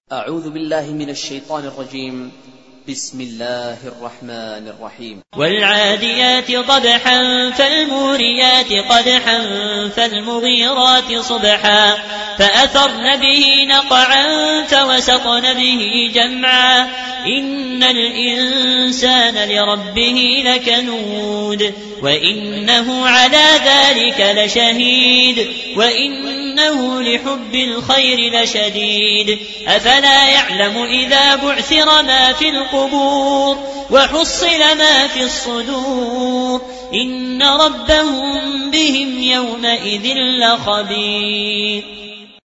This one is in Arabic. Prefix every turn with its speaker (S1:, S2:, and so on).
S1: أعوذ بالله من الشيطان الرجيم. بسم الله الرحمن الرحيم.
S2: والعاديات ضبحا فالموريات قدحا فالمغيرات صبحا فأثرن به نقعا فوسطن به جمعا إن الإنسان لربه لكنود وإنه على ذلك لشهيد وإنه لحب الخير لشديد أفلا يعلم إذا بعثر ما في القبور وحصل ما في الصدور إن ربهم بهم يومئذ لخبير.